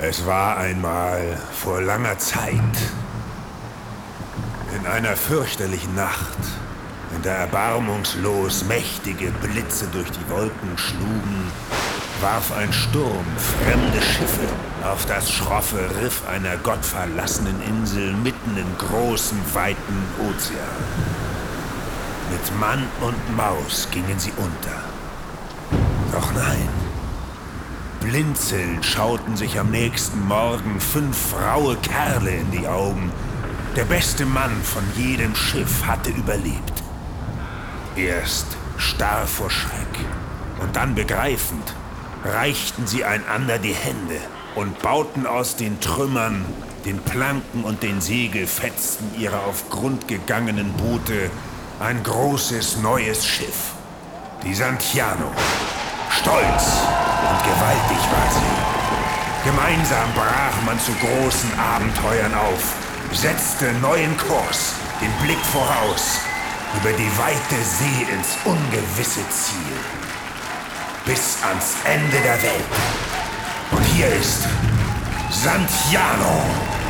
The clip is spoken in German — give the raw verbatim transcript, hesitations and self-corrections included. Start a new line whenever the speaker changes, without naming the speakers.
Es war einmal vor langer Zeit, in einer fürchterlichen Nacht, in der erbarmungslos mächtige Blitze durch die Wolken schlugen, warf ein Sturm fremde Schiffe auf das schroffe Riff einer gottverlassenen Insel mitten im großen, weiten Ozean. Mit Mann und Maus gingen sie unter. Doch nein. Blinzelnd schauten sich am nächsten Morgen fünf raue Kerle in die Augen. Der beste Mann von jedem Schiff hatte überlebt. Erst starr vor Schreck und dann begreifend reichten sie einander die Hände und bauten aus den Trümmern, den Planken und den Segelfetzen ihrer auf Grund gegangenen Boote ein großes neues Schiff. Die Santiano. Stolz und gewaltig war sie. Gemeinsam brach man zu großen Abenteuern auf, setzte neuen Kurs, den Blick voraus, über die weite See ins ungewisse Ziel. Bis ans Ende der Welt. Und hier ist Santiano.